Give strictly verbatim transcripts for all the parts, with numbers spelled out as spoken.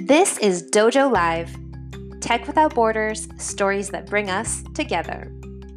This is Dojo Live, Tech Without Borders, stories that bring us together.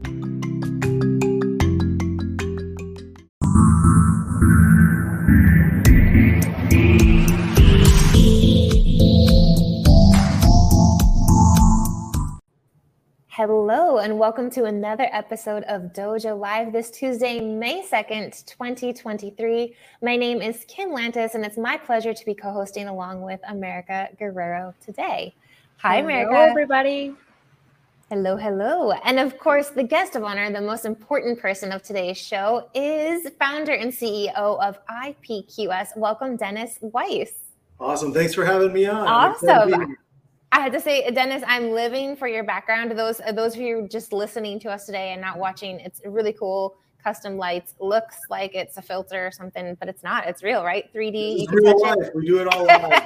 Hello, and welcome to another episode of Dojo Live this Tuesday, May second, twenty twenty-three. My name is Kim Lantis, and it's my pleasure to be co-hosting along with America Guerrero today. Hi, America. Hello, everybody. Hello, hello. And of course, the guest of honor, the most important person of today's show, is founder and C E O of I P Q S. Welcome, Dennis Weiss. Awesome. Thanks for having me on. Awesome. I had to say, Dennis, I'm living for your background. Those those of you just listening to us today and not watching, it's really cool. Custom lights. Looks like it's a filter or something, but it's not. It's real, right? three D. This is real life. It. We do it all live.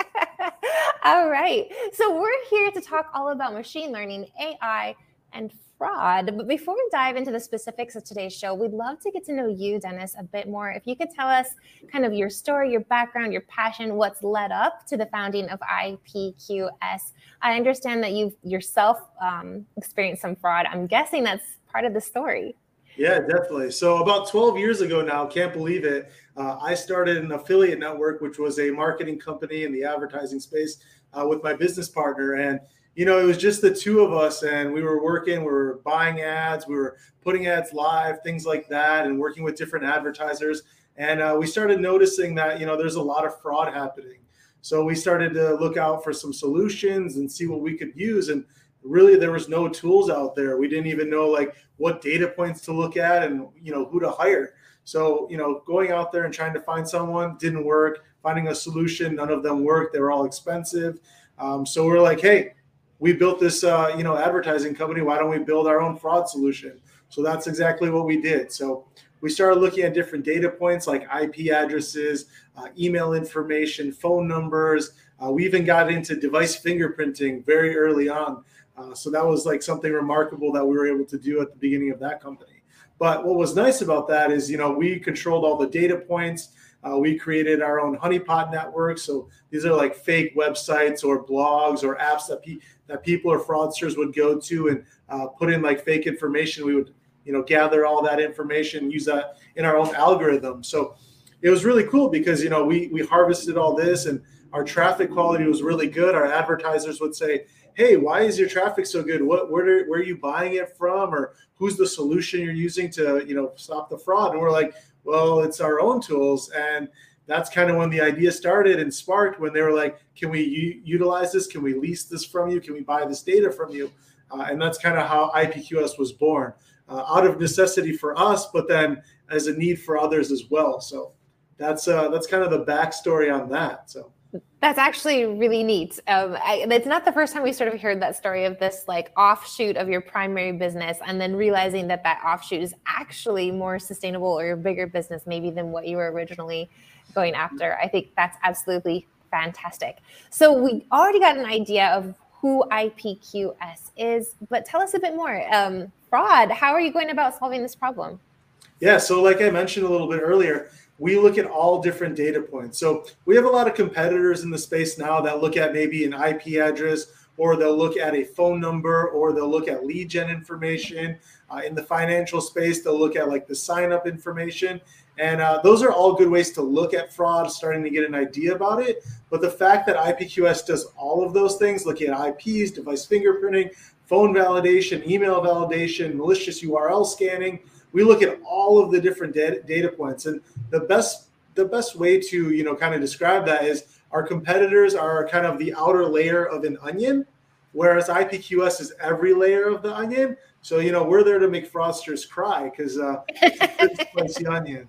All right. So we're here to talk all about machine learning, A I, and fraud. But before we dive into the specifics of today's show, we'd love to get to know you, Dennis, a bit more. If you could tell us kind of your story, your background, your passion, what's led up to the founding of I P Q S. I understand that you've yourself um, experienced some fraud. I'm guessing that's part of the story. Yeah, definitely. So about twelve years ago now, can't believe it, uh, I started an affiliate network, which was a marketing company in the advertising space uh, with my business partner. And you know, it was just the two of us, and we were working, we were buying ads, we were putting ads live, things like that, and working with different advertisers. And uh, we started noticing that, you know, there's a lot of fraud happening. So we started to look out for some solutions and see what we could use. And really, there was no tools out there. We didn't even know like what data points to look at and, you know, who to hire. So, you know, going out there and trying to find someone didn't work. Finding a solution, none of them worked. They were all expensive. Um, so we're like, hey, we built this, uh, you know, advertising company. Why don't we build our own fraud solution? So that's exactly what we did. So we started looking at different data points like I P addresses, uh, email information, phone numbers. Uh, we even got into device fingerprinting very early on. Uh, so that was like something remarkable that we were able to do at the beginning of that company. But what was nice about that is, you know, we controlled all the data points. Uh, we created our own honeypot network. So these are like fake websites or blogs or apps that, pe- that people or fraudsters would go to and uh, put in like fake information. We would, you know, gather all that information, use that in our own algorithm. So it was really cool because, you know, we we harvested all this and our traffic quality was really good. Our advertisers would say, hey, why is your traffic so good? What where, where are you buying it from? Or who's the solution you're using to, you know, stop the fraud? And we're like, well, it's our own tools. And that's kind of when the idea started and sparked, when they were like, can we u- utilize this? Can we lease this from you? Can we buy this data from you? Uh, and that's kind of how I P Q S was born, uh, out of necessity for us, but then as a need for others as well. So that's uh, that's kind of the backstory on that. So that's actually really neat. Um, I, it's not the first time we sort of heard that story of this like offshoot of your primary business and then realizing that that offshoot is actually more sustainable or a bigger business maybe than what you were originally going after. I think that's absolutely fantastic. So we already got an idea of who I P Q S is, but tell us a bit more. Um, fraud, how are you going about solving this problem? Yeah, so like I mentioned a little bit earlier, we look at all different data points. So we have a lot of competitors in the space now that look at maybe an I P address, or they'll look at a phone number, or they'll look at lead gen information. Uh, in the financial space, they'll look at like the sign up information. And uh, those are all good ways to look at fraud, starting to get an idea about it. But the fact that I P Q S does all of those things, looking at I Ps, device fingerprinting, phone validation, email validation, malicious U R L scanning, we look at all of the different data, data points. And the best the best way to, you know, kind of describe that is our competitors are kind of the outer layer of an onion, whereas I P Q S is every layer of the onion. So, you know, we're there to make fraudsters cry because uh, it's a spicy onion.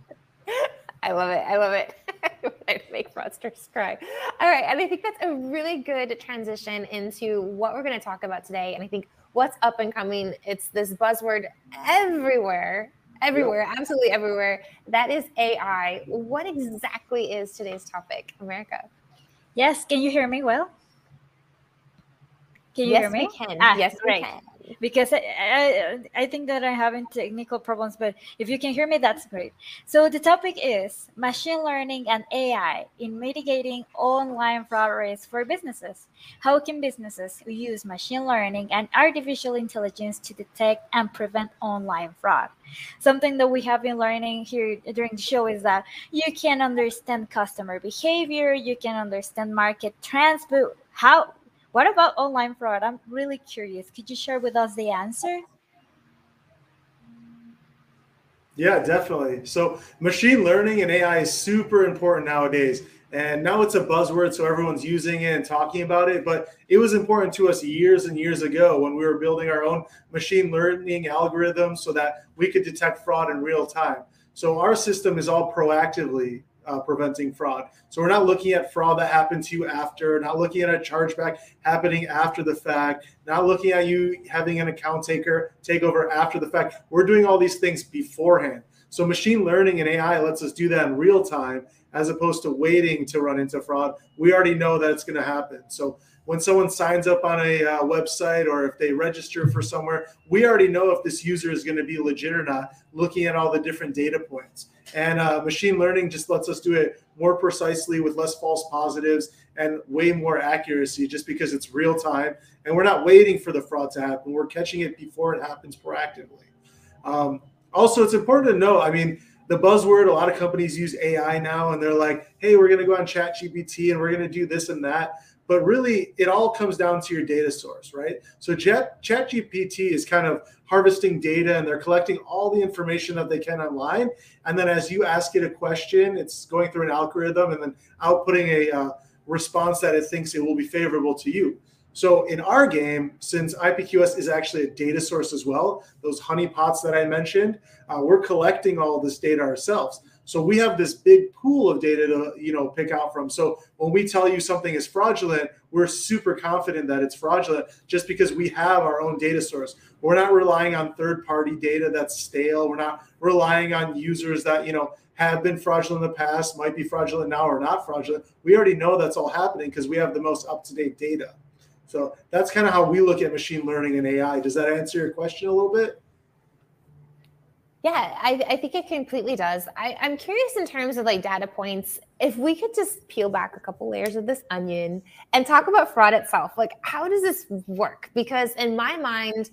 I love it. I love it. I make fraudsters cry. All right. And I think that's a really good transition into what we're going to talk about today. And I think what's up and coming, it's this buzzword everywhere, everywhere, yep. Absolutely everywhere. That is A I. What exactly is today's topic, America? Yes. Can you hear me well? Can you yes, hear me? We can. Ah, yes, great. we can. because I, I, I think that I'm having technical problems, but if you can hear me, that's great. So the topic is machine learning and A I in mitigating online fraud risks for businesses. How can businesses use machine learning and artificial intelligence to detect and prevent online fraud? Something that we have been learning here during the show is that you can understand customer behavior, you can understand market trends, but how what about online fraud? I'm really curious. Could you share with us the answer? Yeah, definitely. So machine learning and A I is super important nowadays. And now it's a buzzword, so everyone's using it and talking about it. But it was important to us years and years ago when we were building our own machine learning algorithms so that we could detect fraud in real time. So our system is all proactively uh, preventing fraud. So we're not looking at fraud that happened to you after, not looking at a chargeback happening after the fact, not looking at you having an account taker take over after the fact. We're doing all these things beforehand. So machine learning and A I lets us do that in real time as opposed to waiting to run into fraud. We already know that it's going to happen. So when someone signs up on a uh, website or if they register for somewhere, we already know if this user is going to be legit or not, looking at all the different data points. And uh, machine learning just lets us do it more precisely with less false positives and way more accuracy just because it's real time. And we're not waiting for the fraud to happen. We're catching it before it happens proactively. Um, also, it's important to know, I mean, the buzzword, a lot of companies use A I now and they're like, hey, we're going to go on ChatGPT and we're going to do this and that. But really, it all comes down to your data source, right? So Chat, ChatGPT is kind of harvesting data and they're collecting all the information that they can online. And then as you ask it a question, it's going through an algorithm and then outputting a uh, response that it thinks it will be favorable to you. So in our game, since I P Q S is actually a data source as well, those honeypots that I mentioned, uh, we're collecting all this data ourselves. So we have this big pool of data to, you know, pick out from. So when we tell you something is fraudulent, we're super confident that it's fraudulent just because we have our own data source. We're not relying on third-party data that's stale. We're not relying on users that, you know, have been fraudulent in the past, might be fraudulent now or not fraudulent. We already know that's all happening because we have the most up-to-date data. So that's kind of how we look at machine learning and A I. Does that answer your question a little bit? Yeah, I, I think it completely does. I, I'm curious in terms of like data points, if we could just peel back a couple layers of this onion and talk about fraud itself. Like, how does this work? Because in my mind,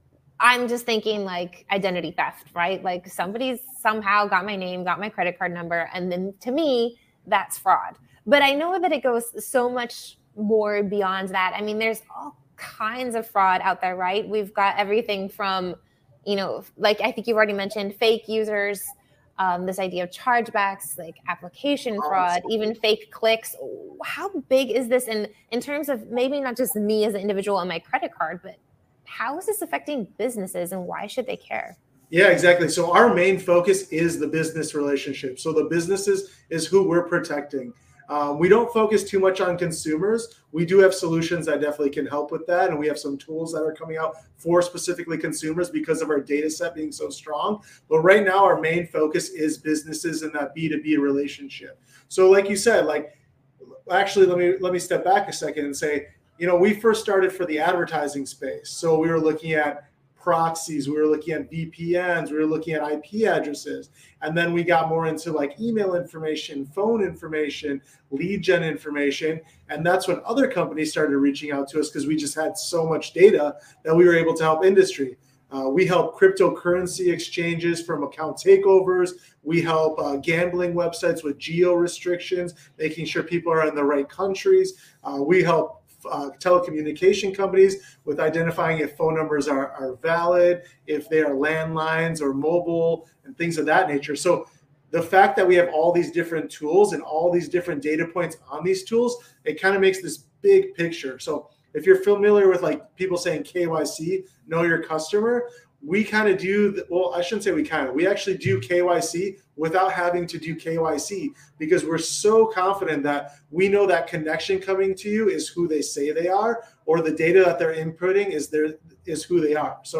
I'm just thinking like identity theft, right? Like somebody's somehow got my name, got my credit card number, and then to me, that's fraud. But I know that it goes so much more beyond that. I mean, there's all kinds of fraud out there, right? We've got everything from, you know, like I think you've already mentioned fake users, um, this idea of chargebacks, like application fraud, even fake clicks. How big is this in, in terms of maybe not just me as an individual and my credit card, but how is this affecting businesses and why should they care? Yeah, exactly. So our main focus is the business relationship. So the businesses is who we're protecting. Um, we don't focus too much on consumers. We do have solutions that definitely can help with that. And we have some tools that are coming out for specifically consumers because of our data set being so strong. But right now, our main focus is businesses and that B two B relationship. So like you said, like, actually, let me let me step back a second and say, you know, we first started for the advertising space. So we were looking at proxies, we were looking at V P Ns, we were looking at I P addresses, and then we got more into like email information, phone information, lead gen information, and that's when other companies started reaching out to us because we just had so much data that we were able to help industry. Uh, we help cryptocurrency exchanges from account takeovers. We help uh, gambling websites with geo restrictions, making sure people are in the right countries. Uh, we help Uh, telecommunication companies with identifying if phone numbers are, are valid, if they are landlines or mobile and things of that nature. So the fact that we have all these different tools and all these different data points on these tools, it kind of makes this big picture. So if you're familiar with like people saying K Y C, know your customer, we kind of do, the, well, I shouldn't say we kind of, we actually do K Y C without having to do K Y C because we're so confident that we know that connection coming to you is who they say they are, or the data that they're inputting is their, is who they are. So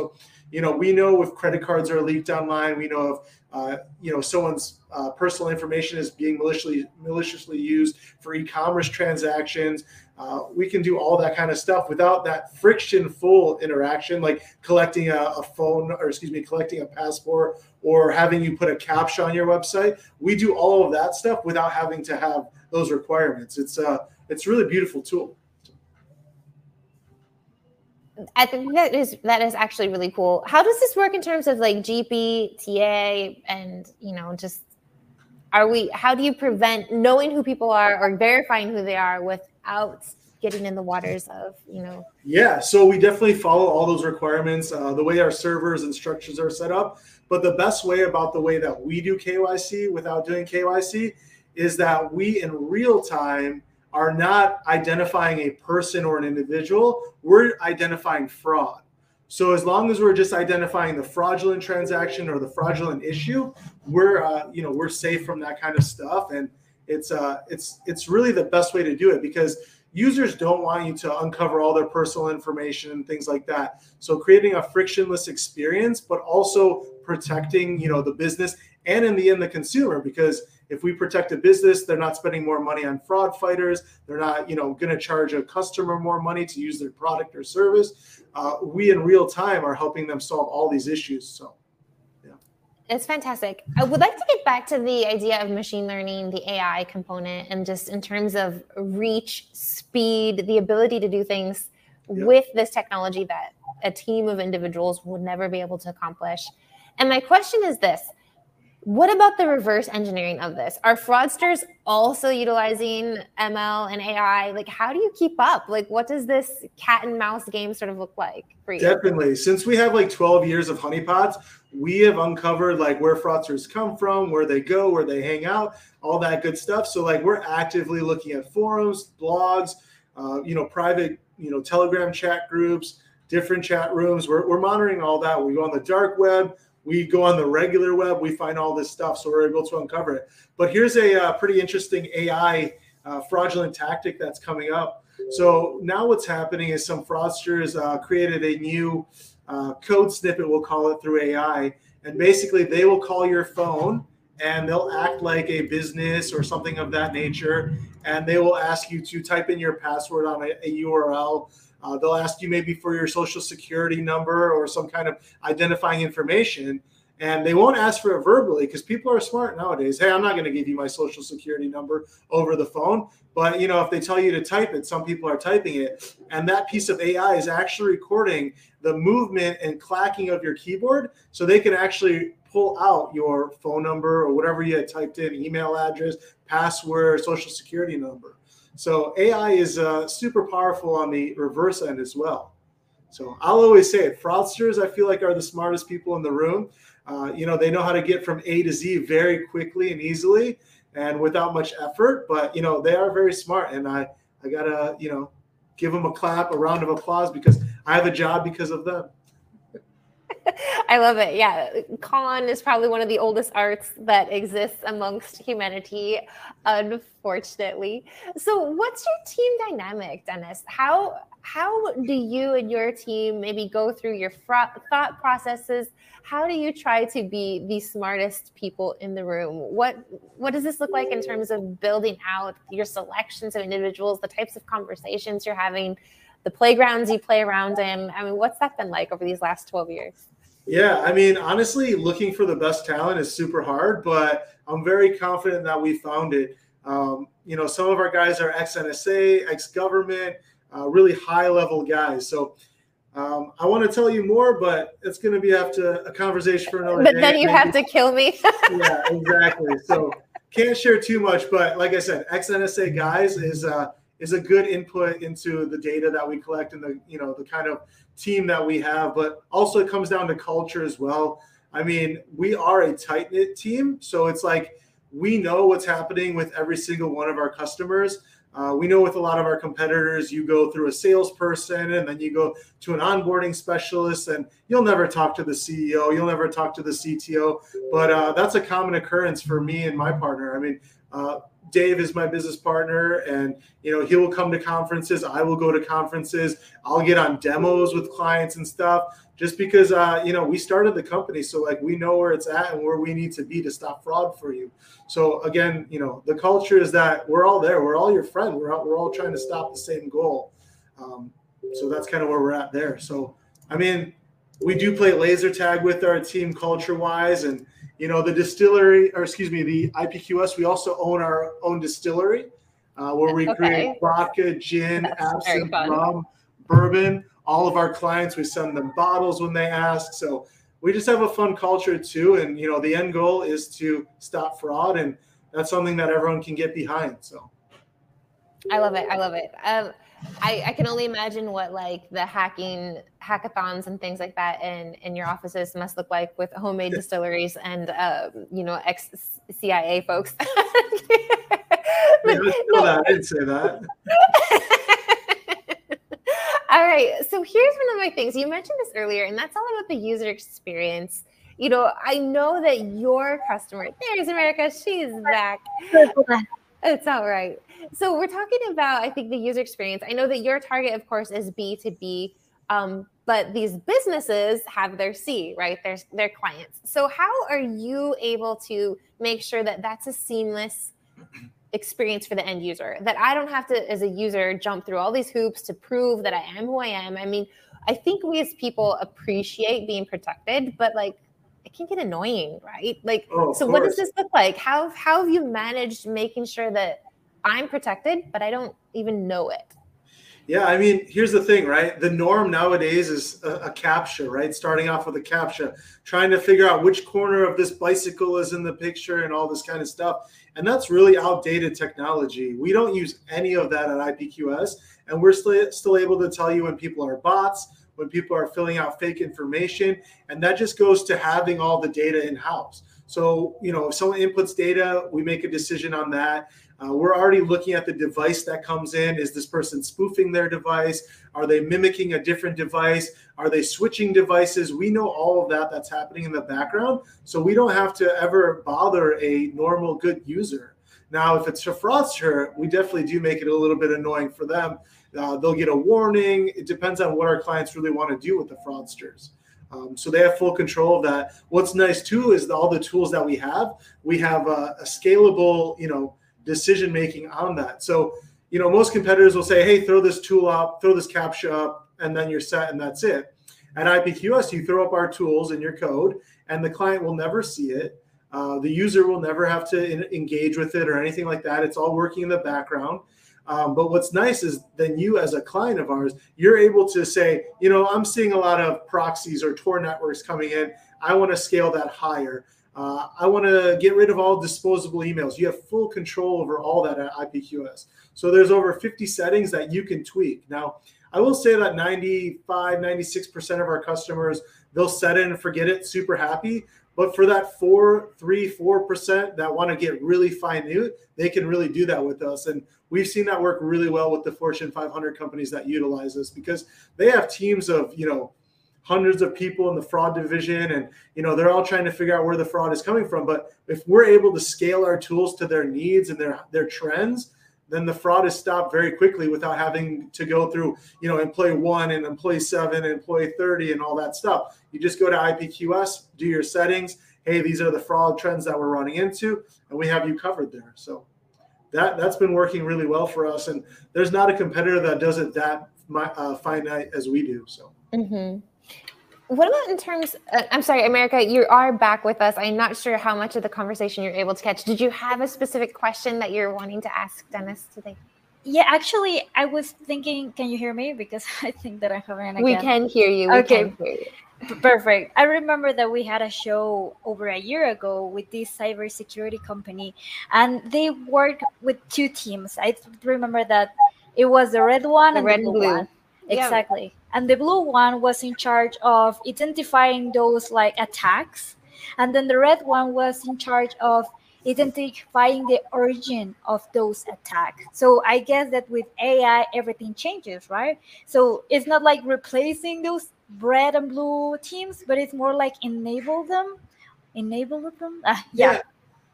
you know, we know if credit cards are leaked online, we know if, uh, you know, someone's uh, personal information is being maliciously, maliciously used for e-commerce transactions. Uh, we can do all that kind of stuff without that friction-full interaction, like collecting a, a phone, or excuse me, collecting a passport, or having you put a captcha on your website. We do all of that stuff without having to have those requirements. It's a, it's a really beautiful tool. I think that is that is actually really cool. How does this work in terms of like G P, T A, and you know, just are we? How do you prevent knowing who people are or verifying who they are without getting in the waters of, you know? Yeah, so we definitely follow all those requirements, uh, the way our servers and structures are set up. But the best way about the way that we do K Y C without doing K Y C is that we in real time are not identifying a person or an individual, we're identifying fraud. So as long as we're just identifying the fraudulent transaction or the fraudulent issue, we're uh, you know we're safe from that kind of stuff, and it's uh it's it's really the best way to do it because users don't want you to uncover all their personal information and things like that. So creating a frictionless experience, but also protecting you know the business and in the end the consumer, because if we protect a business, they're not spending more money on fraud fighters. They're not, you know, going to charge a customer more money to use their product or service. Uh, we in real time are helping them solve all these issues. So, yeah. It's fantastic. I would like to get back to the idea of machine learning, the A I component, and just in terms of reach, speed, the ability to do things yeah. with this technology that a team of individuals would never be able to accomplish. And my question is this. What about the reverse engineering of this? Are fraudsters also utilizing M L and A I? Like, how do you keep up? Like, what does this cat and mouse game sort of look like for you? Definitely. Since we have like twelve years of honeypots, we have uncovered like where fraudsters come from, where they go, where they hang out, all that good stuff. So like we're actively looking at forums, blogs, uh, you know, private, you know, Telegram chat groups, different chat rooms. We're, we're monitoring all that. We go on the dark web. We go on the regular web, we find all this stuff, so we're able to uncover it. But here's a uh, pretty interesting A I uh, fraudulent tactic that's coming up. So now what's happening is some fraudsters uh, created a new uh, code snippet, we'll call it, through A I. And basically, they will call your phone, and they'll act like a business or something of that nature. And they will ask you to type in your password on a, a U R L. Uh, they'll ask you maybe for your social security number or some kind of identifying information, and they won't ask for it verbally because people are smart nowadays. Hey, I'm not going to give you my social security number over the phone, but you know, if they tell you to type it, some people are typing it, and that piece of A I is actually recording the movement and clacking of your keyboard, so they can actually pull out your phone number or whatever you had typed in, email address, password, social security number. So A I is uh, super powerful on the reverse end as well. So I'll always say it. Fraudsters, I feel like, are the smartest people in the room. Uh, you know, they know how to get from A to Z very quickly and easily and without much effort. But, you know, they are very smart. And I, I got to, you know, give them a clap, a round of applause, because I have a job because of them. I love it. Yeah. Con is probably one of the oldest arts that exists amongst humanity, unfortunately. So what's your team dynamic, Dennis? How how do you and your team maybe go through your thought processes? How do you try to be the smartest people in the room? What what does this look like in terms of building out your selections of individuals, the types of conversations you're having, the playgrounds you play around in? I mean, what's that been like over these last twelve years? Yeah, I mean, honestly, looking for the best talent is super hard, but I'm very confident that we found it. Um, you know, some of our guys are ex-N S A, ex-government, uh, really high-level guys. So um, I want to tell you more, but it's going to be after a conversation for another but day. But then you Maybe. have to kill me. Yeah, exactly. So can't share too much, but like I said, ex-N S A guys is uh, is a good input into the data that we collect and the, you know, the kind of team that we have, but also it comes down to culture as well. I mean, we are a tight-knit team, so it's like we know what's happening with every single one of our customers. Uh, we know with a lot of our competitors, you go through a salesperson and then you go to an onboarding specialist, and you'll never talk to the C E O, you'll never talk to the C T O, but uh, that's a common occurrence for me and my partner. I mean, Uh, Dave is my business partner, and you know he will come to conferences. I will go to conferences. I'll get on demos with clients and stuff. Just because uh, you know we started the company, so like we know where it's at and where we need to be to stop fraud for you. So again, you know the culture is that we're all there. We're all your friend. We're all, we're all trying to stop the same goal. Um, so that's kind of where we're at there. So I mean, we do play laser tag with our team culture wise, and you know the distillery, or excuse me, the I P Q S. We also own our own distillery uh, where we Okay. create vodka, gin, That's very absinthe, fun. rum, bourbon. All of our clients, we send them bottles when they ask. So we just have a fun culture too. And, you know, the end goal is to stop fraud. And that's something that everyone can get behind. So I love it. I love it. Um, I, I can only imagine what like the hacking hackathons and things like that in, in your offices must look like with homemade distilleries and, um, you know, ex C I A folks. Yeah, I know that. I didn't say that. All right. So here's one of my things. You mentioned this earlier, and that's all about the user experience. You know, I know that your customer, there's America, she's back. It's all right. So we're talking about, I think, the user experience. I know that your target, of course, is B to B, um, but these businesses have their C, right? Their, their clients. So how are you able to make sure that that's a seamless experience for the end user, that I don't have to, as a user, jump through all these hoops to prove that I am who I am? I mean, I think we as people appreciate being protected, but like it can get annoying, right? Like, Oh, so what does this look like? How, how have you managed making sure that I'm protected, but I don't even know it? Yeah, I mean, here's the thing, right? The norm nowadays is a, a CAPTCHA, right? Starting off with a CAPTCHA, trying to figure out which corner of this bicycle is in the picture and all this kind of stuff. And that's really outdated technology. We don't use any of that at I P Q S. And we're still, still able to tell you when people are bots, when people are filling out fake information. And that just goes to having all the data in-house. So, you know, if someone inputs data, we make a decision on that. Uh, we're already looking at the device that comes in. Is this person spoofing their device? Are they mimicking a different device? Are they switching devices? We know all of that that's happening in the background. So we don't have to ever bother a normal good user. Now, if it's a fraudster, we definitely do make it a little bit annoying for them. Uh, they'll get a warning. It depends on what our clients really want to do with the fraudsters. Um, so they have full control of that. What's nice too is all the tools that we have. We have a, a scalable, you know, decision making on that. So, you know, most competitors will say, hey, throw this tool up, throw this CAPTCHA up, and then you're set and that's it. At I P Q S, you throw up our tools in your code and the client will never see it. Uh, the user will never have to in, engage with it or anything like that. It's all working in the background. Um, but what's nice is then you as a client of ours, you're able to say, you know, I'm seeing a lot of proxies or Tor networks coming in. I want to scale that higher. Uh, I want to get rid of all disposable emails. You have full control over all that at I P Q S. So there's over fifty settings that you can tweak. Now, I will say that ninety-five, ninety-six percent of our customers, they'll set it and forget it, super happy. But for that four, three, four percent that want to get really fine-tuned, they can really do that with us. And we've seen that work really well with the Fortune five hundred companies that utilize us because they have teams of, you know, hundreds of people in the fraud division, and you know they're all trying to figure out where the fraud is coming from. But if we're able to scale our tools to their needs and their their trends, then the fraud is stopped very quickly without having to go through, you know, employee one and employee seven and employee thirty and all that stuff. You just go to I P Q S, do your settings. Hey, these are the fraud trends that we're running into, and we have you covered there. So that that's been working really well for us. And there's not a competitor that does it that uh, finite as we do. So. Mm-hmm. What about in terms, uh, I'm sorry, America, you are back with us. I'm not sure how much of the conversation you're able to catch. Did you have a specific question that you're wanting to ask Dennis today? Yeah, actually, I was thinking, can you hear me? Because I think that I'm having again. We can hear you. We Okay. can hear you. Perfect. I remember that we had a show over a year ago with this cybersecurity company, and they worked with two teams. I remember that it was the red one The and red the and blue, blue. one. Yeah. Exactly. And the blue one was in charge of identifying those like attacks. And then the red one was in charge of identifying the origin of those attacks. So I guess that with A I, everything changes, right? So it's not like replacing those red and blue teams, but it's more like enable them, enable them. Uh, yeah. Yeah.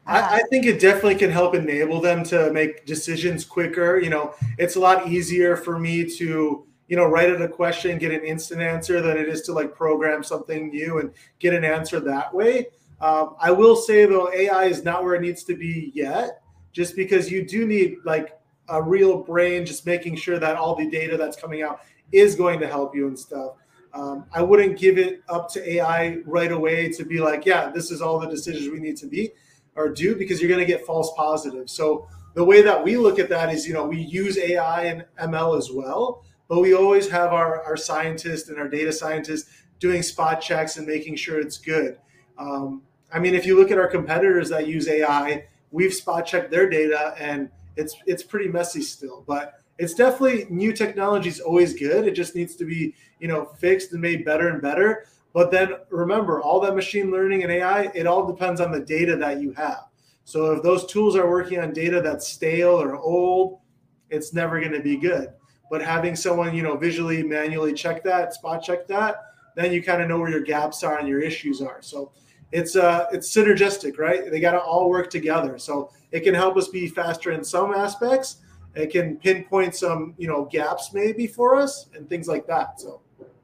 I, I think it definitely can help enable them to make decisions quicker. You know, it's a lot easier for me to, you know, write out a question, get an instant answer than it is to like program something new and get an answer that way. Um, I will say though, A I is not where it needs to be yet, just because you do need like a real brain, just making sure that all the data that's coming out is going to help you and stuff. Um, I wouldn't give it up to A I right away to be like, yeah, this is all the decisions we need to be or do, because you're going to get false positives. So the way that we look at that is, you know, we use A I and M L as well, but we always have our, our scientists and our data scientists doing spot checks and making sure it's good. Um, I mean, if you look at our competitors that use A I, we've spot checked their data and it's it's pretty messy still. But it's definitely, new technology is always good. It just needs to be, you know, fixed and made better and better. But then remember, all that machine learning and A I, it all depends on the data that you have. So if those tools are working on data that's stale or old, it's never going to be good. But having someone, you know, visually, manually check that, spot check that, then you kind of know where your gaps are and your issues are. So it's uh, it's synergistic, right? They got to all work together. So it can help us be faster in some aspects. It can pinpoint some, you know, gaps maybe for us and things like that. So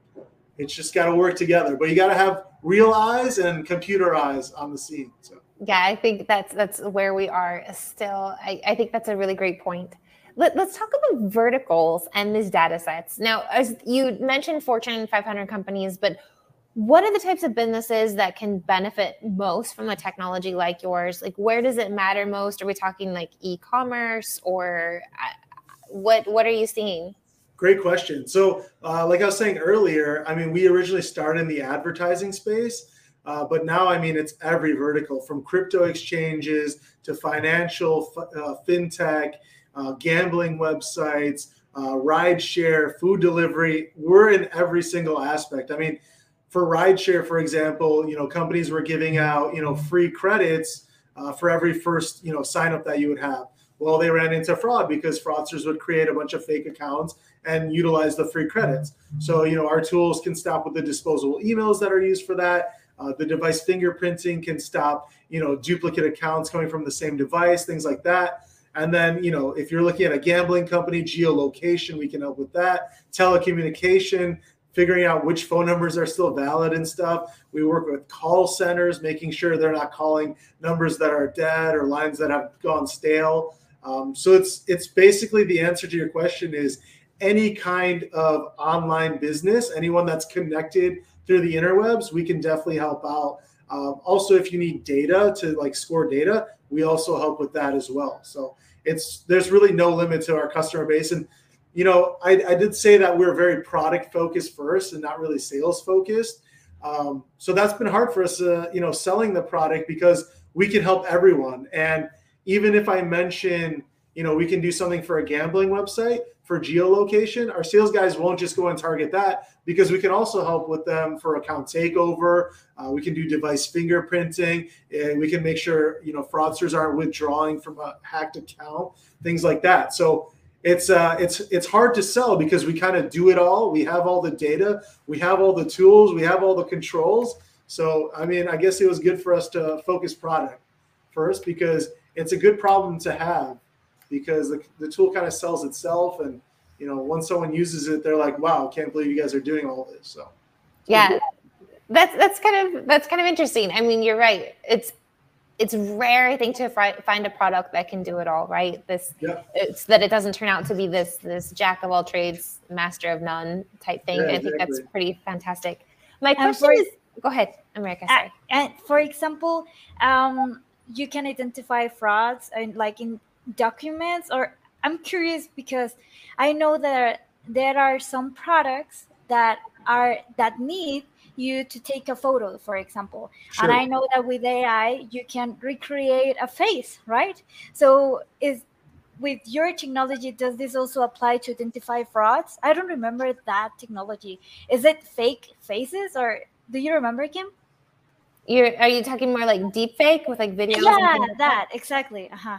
it's just got to work together. But you got to have real eyes and computer eyes on the scene. So yeah, I think that's that's where we are still. I, I think that's a really great point. Let, let's talk about verticals and these data sets. Now, as you mentioned Fortune five hundred companies, but what are the types of businesses that can benefit most from a technology like yours? Like, where does it matter most? Are we talking like e-commerce, or what, what are you seeing? Great question. So uh, like I was saying earlier, I mean, we originally started in the advertising space, uh, but now, I mean, it's every vertical, from crypto exchanges to financial, uh, fintech, uh, gambling websites, uh, rideshare, food delivery. We're in every single aspect. I mean, for rideshare, for example, you know, companies were giving out, you know, free credits uh, for every first, you know, sign up that you would have. Well, they ran into fraud because fraudsters would create a bunch of fake accounts and utilize the free credits. So, you know, our tools can stop with the disposable emails that are used for that. Uh, the device fingerprinting can stop, you know, duplicate accounts coming from the same device, things like that. And then, you know, if you're looking at a gambling company, geolocation, we can help with that. Telecommunication, figuring out which phone numbers are still valid and stuff. We work with call centers, making sure they're not calling numbers that are dead or lines that have gone stale. Um, so it's it's basically, the answer to your question is any kind of online business, anyone that's connected through the interwebs, we can definitely help out. Um, also, if you need data to like score data, we also help with that as well. So it's there's really no limit to our customer base. And you know, I, I did say that we're very product focused first and not really sales focused. Um, so that's been hard for us, uh, you know, selling the product, because we can help everyone. And even if I mention, you know, we can do something for a gambling website, for geolocation, our sales guys won't just go and target that, because we can also help with them for account takeover. Uh, we can do device fingerprinting, and we can make sure, you know, fraudsters aren't withdrawing from a hacked account, things like that. So It's uh, it's it's hard to sell because we kind of do it all. We have all the data, we have all the tools, we have all the controls. So, I mean, I guess it was good for us to focus product first, because it's a good problem to have, because the, the tool kind of sells itself. And, you know, once someone uses it, they're like, wow, can't believe you guys are doing all this. So, yeah, that's that's kind of that's kind of interesting. I mean, you're right. It's It's rare, I think, to find a product that can do it all, right? This, yeah. It's that it doesn't turn out to be this this jack of all trades, master of none type thing. Yeah, I think exactly. That's pretty fantastic. My question for, is, go ahead, America. Sorry. And for example, um, you can identify frauds in, like in documents, or I'm curious because I know that there are some products that are that need you to take a photo, for example. Sure. And I know that with A I, you can recreate a face, right? So is with your technology, does this also apply to identify frauds? I don't remember that technology. Is it fake faces, or do you remember, Kim? You're, are you talking more like deep fake with like videos? Yeah, that, that, exactly. Uh-huh.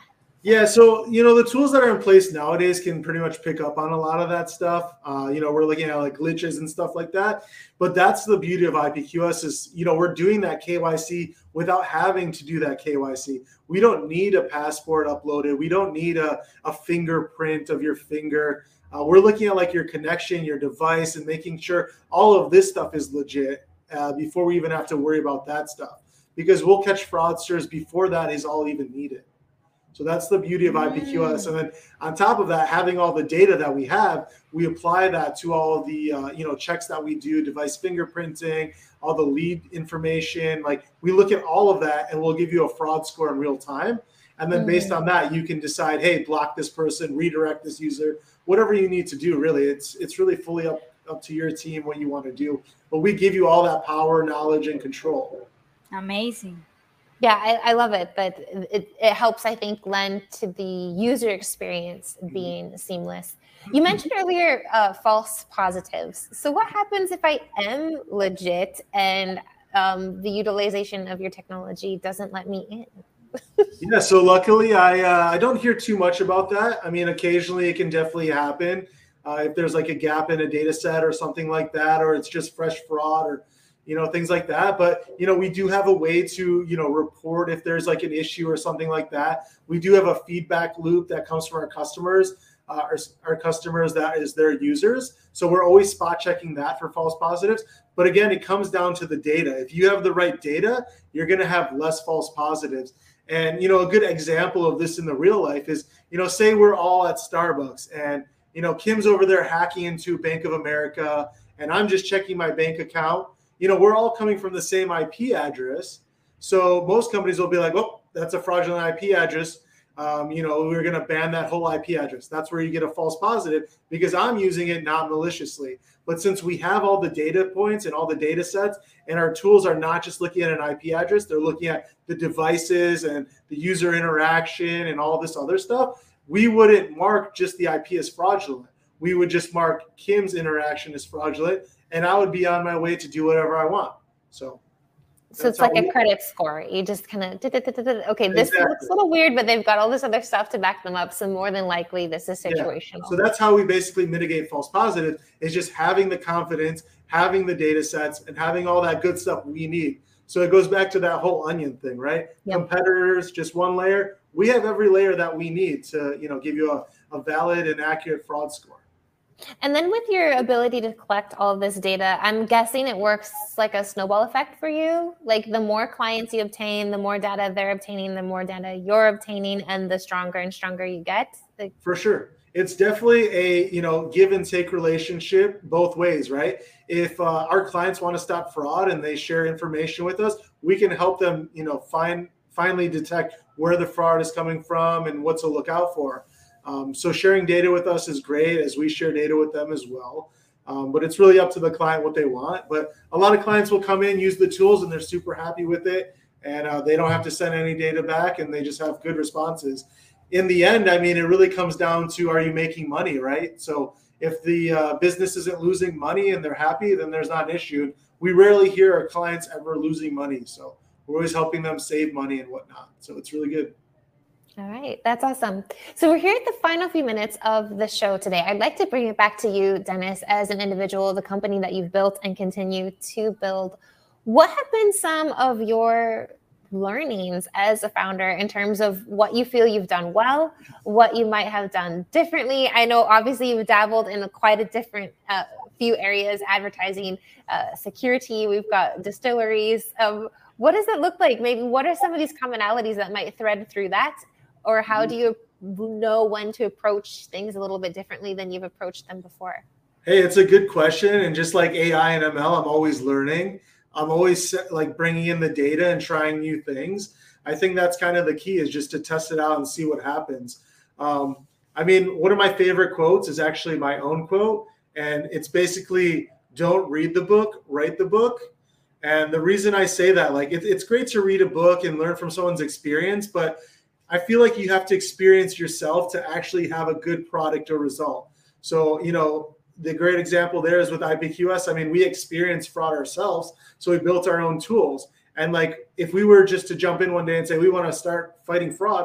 Yeah, so you know the tools that are in place nowadays can pretty much pick up on a lot of that stuff. Uh, you know, we're looking at like glitches and stuff like that. But that's the beauty of I P Q S is you know we're doing that K Y C without having to do that K Y C. We don't need a passport uploaded. We don't need a, a fingerprint of your finger. Uh, we're looking at like your connection, your device, and making sure all of this stuff is legit uh, before we even have to worry about that stuff. Because we'll catch fraudsters before that is all even needed. So that's the beauty of I P Q S. And then on top of that, having all the data that we have, we apply that to all of the uh, you know checks that we do, device fingerprinting, all the lead information. Like we look at all of that and we'll give you a fraud score in real time. And then based on that, you can decide, hey, block this person, redirect this user, whatever you need to do. Really, it's it's really fully up, up to your team what you want to do. But we give you all that power, knowledge, and control. Amazing. Yeah, I, I love it, but it, it helps, I think, lend to the user experience being seamless. You mentioned earlier uh, false positives. So what happens if I am legit and um, the utilization of your technology doesn't let me in? Yeah, so luckily I uh, I don't hear too much about that. I mean, occasionally it can definitely happen uh, if there's like a gap in a data set or something like that, or it's just fresh fraud or you know, things like that. But, you know, we do have a way to, you know, report if there's like an issue or something like that. We do have a feedback loop that comes from our customers, uh, our, our customers that is their users. So we're always spot checking that for false positives. But again, it comes down to the data. If you have the right data, you're going to have less false positives. And, you know, a good example of this in the real life is, you know, say we're all at Starbucks and, you know, Kim's over there hacking into Bank of America and I'm just checking my bank account. You know, we're all coming from the same I P address. So most companies will be like, oh, that's a fraudulent I P address. Um, you know, we're going to ban that whole I P address. That's where you get a false positive because I'm using it not maliciously. But since we have all the data points and all the data sets and our tools are not just looking at an I P address, they're looking at the devices and the user interaction and all this other stuff, we wouldn't mark just the I P as fraudulent. We would just mark Kim's interaction as fraudulent. And I would be on my way to do whatever I want. So, so it's like a credit score. You just kind of, okay, this exactly. looks a little weird, but they've got all this other stuff to back them up. So more than likely, this is situational. Yeah. So that's how we basically mitigate false positives is just having the confidence, having the data sets, and having all that good stuff we need. So it goes back to that whole onion thing, right? Yep. Competitors, just one layer. We have every layer that we need to, you know, give you a, a valid and accurate fraud score. And then with your ability to collect all of this data, I'm guessing it works like a snowball effect for you. Like the more clients you obtain, the more data they're obtaining, the more data you're obtaining, and the stronger and stronger you get. Like- for sure. It's definitely a, you know, give and take relationship both ways, right? If uh, our clients want to stop fraud and they share information with us, we can help them, you know, find, finally detect where the fraud is coming from and what to look out for. Um, so sharing data with us is great as we share data with them as well. Um, but it's really up to the client what they want. But a lot of clients will come in, use the tools, and they're super happy with it. And uh, they don't have to send any data back, and they just have good responses. In the end, I mean, it really comes down to, are you making money, right? So if the uh, business isn't losing money and they're happy, then there's not an issue. We rarely hear our clients ever losing money. So we're always helping them save money and whatnot. So it's really good. All right, that's awesome. So we're here at the final few minutes of the show today. I'd like to bring it back to you, Dennis, as an individual, the company that you've built and continue to build. What have been some of your learnings as a founder in terms of what you feel you've done well, what you might have done differently? I know obviously you've dabbled in quite a different uh, few areas, advertising, uh, security, we've got distilleries. Um, what does it look like? Maybe what are some of these commonalities that might thread through that? Or how do you know when to approach things a little bit differently than you've approached them before? Hey, it's a good question. And just like A I and M L, I'm always learning. I'm always like bringing in the data and trying new things. I think that's kind of the key is just to test it out and see what happens. Um, I mean, one of my favorite quotes is actually my own quote. And it's basically, don't read the book, write the book. And the reason I say that, like, it, it's great to read a book and learn from someone's experience, but I feel like you have to experience yourself to actually have a good product or result. So, you know, the great example there is with I P Q S. I mean, we experienced fraud ourselves. So we built our own tools. And like, if we were just to jump in one day and say, we want to start fighting fraud,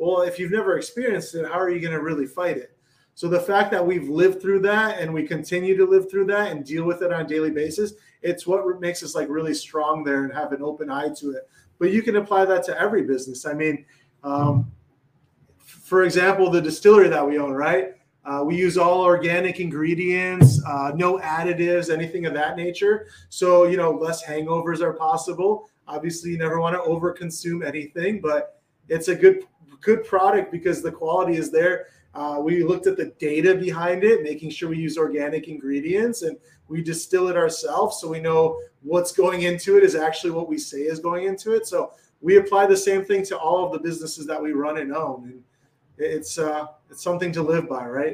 Well, if you've never experienced it, how are you going to really fight it? So the fact that we've lived through that and we continue to live through that and deal with it on a daily basis, it's what makes us like really strong there and have an open eye to it. But you can apply that to every business. I mean, um, for example, the distillery that we own, right? Uh, we use all organic ingredients, uh, no additives, anything of that nature. So, you know, less hangovers are possible. Obviously, you never want to overconsume anything, but it's a good, good product because the quality is there. Uh, we looked at the data behind it, making sure we use organic ingredients, and we distill it ourselves so we know what's going into it is actually what we say is going into it. So we apply the same thing to all of the businesses that we run and own. And it's uh, it's something to live by, right?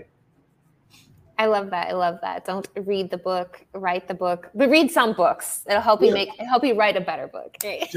I love that. I love that. Don't read the book, write the book, but read some books. It'll help you yeah. make, help you write a better book.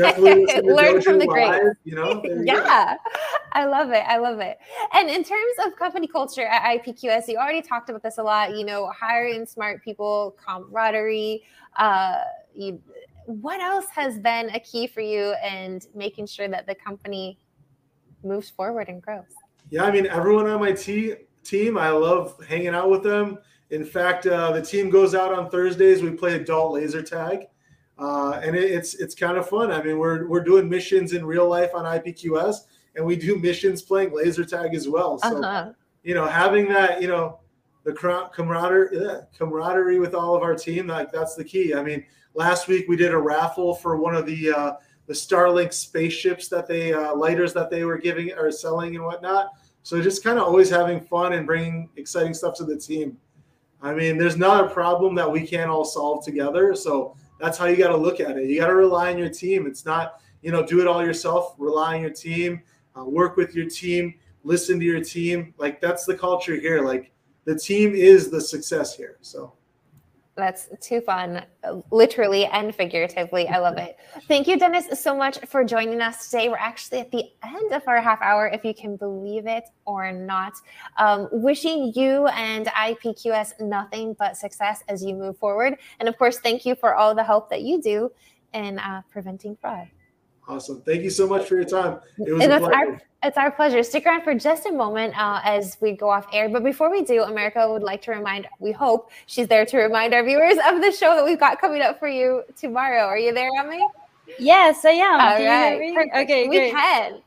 Learn from the greats. You know? Yeah, go. I love it. I love it. And in terms of company culture at I P Q S, you already talked about this a lot, you know, hiring smart people, camaraderie. Uh, you, what else has been a key for you and making sure that the company moves forward and grows? Yeah, I mean, everyone on my team, team, I love hanging out with them. In fact, uh, the team goes out on Thursdays. We play adult laser tag, uh, and it, it's it's kind of fun. I mean, we're we're doing missions in real life on I P Q S, and we do missions playing laser tag as well. So, uh-huh. you know, having that, you know, the camaraderie, yeah, camaraderie with all of our team, like that's the key. I mean, last week we did a raffle for one of the uh, the Starlink spaceships that they uh, lighters that they were giving or selling and whatnot. So just kind of always having fun and bringing exciting stuff to the team. I mean, there's not a problem that we can't all solve together. So that's how you got to look at it. You got to rely on your team. It's not, you know, do it all yourself. Rely on your team, uh, work with your team, listen to your team. Like that's the culture here. Like the team is the success here. So. That's too fun, literally and figuratively. I love it. Thank you, Dennis, so much for joining us today. We're actually at the end of our half hour, if you can believe it or not. Um, wishing you and I P Q S nothing but success as you move forward. And of course, thank you for all the help that you do in uh, preventing fraud. Awesome. Thank you so much for your time. It was and a it's pleasure. Our, it's our pleasure. Stick around for just a moment uh, as we go off air. But before we do, America would like to remind, we hope she's there to remind our viewers of the show that we've got coming up for you tomorrow. Are you there, Emily? Yes, I am. All Can right. Okay, we great. can.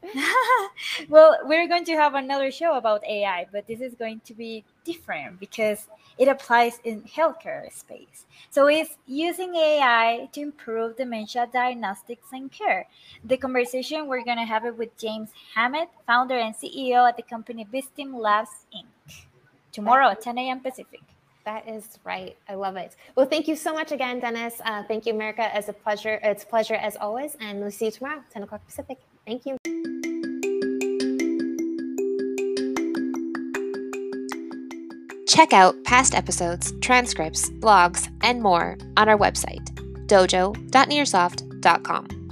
Well, we're going to have another show about A I, but this is going to be different because it applies in healthcare space. So it's using A I to improve dementia diagnostics and care. The conversation, we're going to have it with James Hammett, founder and C E O at the company Vistim Labs, Incorporated. Tomorrow at ten a.m. Pacific. That is right. I love it. Well, thank you so much again, Dennis. Uh, thank you, America. As a pleasure. It's a pleasure as always. And we'll see you tomorrow, ten o'clock Pacific. Thank you. Check out past episodes, transcripts, blogs, and more on our website, dojo dot nearsoft dot com.